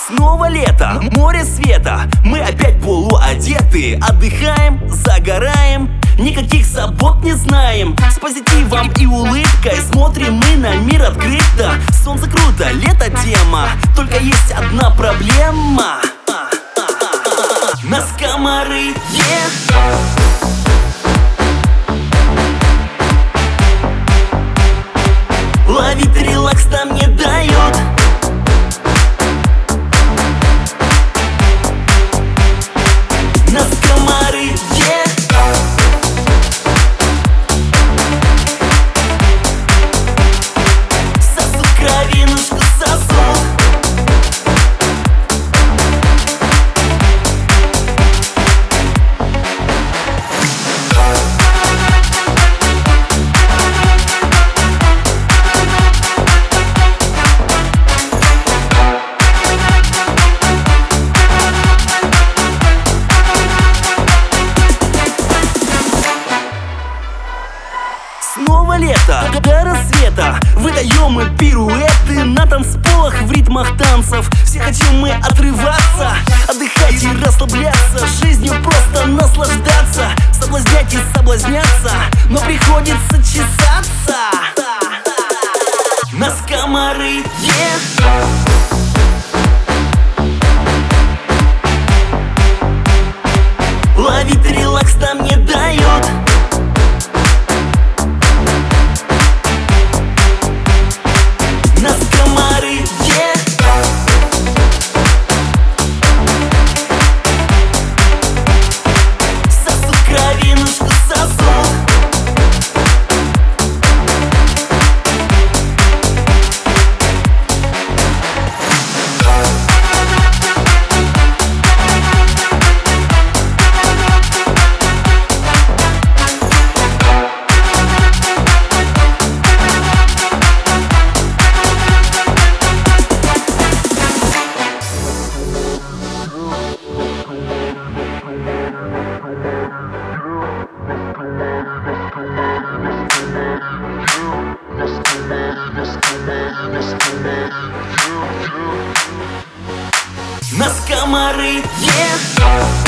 Снова лето, море света, мы опять полуодеты. Отдыхаем, загораем, никаких забот не знаем. С позитивом и улыбкой смотрим мы на мир открыто. Солнце круто, лето тема, только есть одна проблема. Нас комары ловить релакс нам не дают. Нас комары сосут кровинушку, сосут. Снова лето, до рассвета выдаем мы пируэты на танцполах в ритмах танцев. Все хотим мы отрываться, отдыхать и расслабляться, жизнью просто наслаждаться, соблазнять и соблазняться, но приходится чесаться. Нас комары ловить релакс нам не дают. Нас комары сосут кровинушку, сосут. Нас комары